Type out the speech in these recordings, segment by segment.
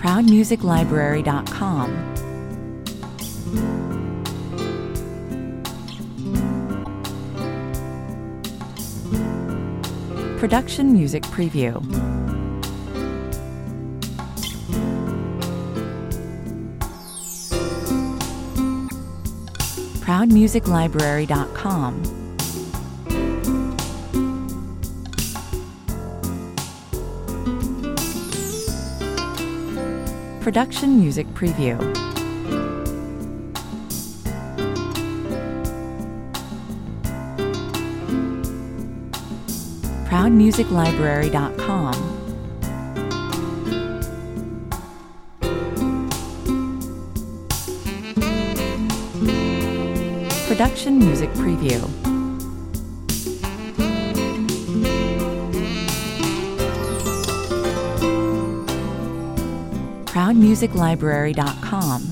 ProudMusicLibrary.com. Production Music Preview. ProudMusicLibrary.com. Production Music Preview. ProudMusicLibrary.com. Production Music Preview. ProudMusicLibrary.com.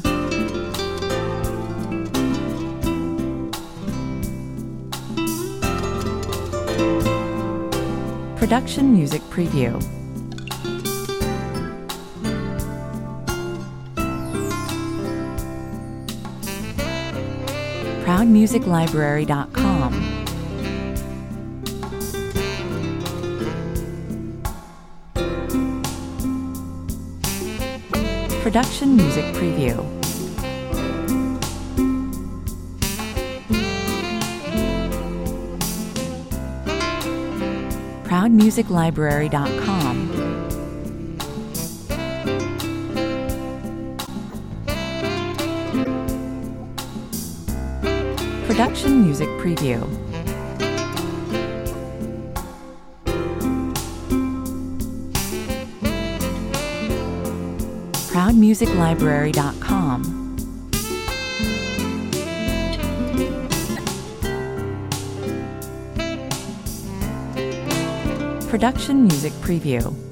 Production Music Preview. ProudMusicLibrary.com. Production Music Preview. ProudMusicLibrary.com. Production Music Preview. ProudMusicLibrary.com. Production Music Preview.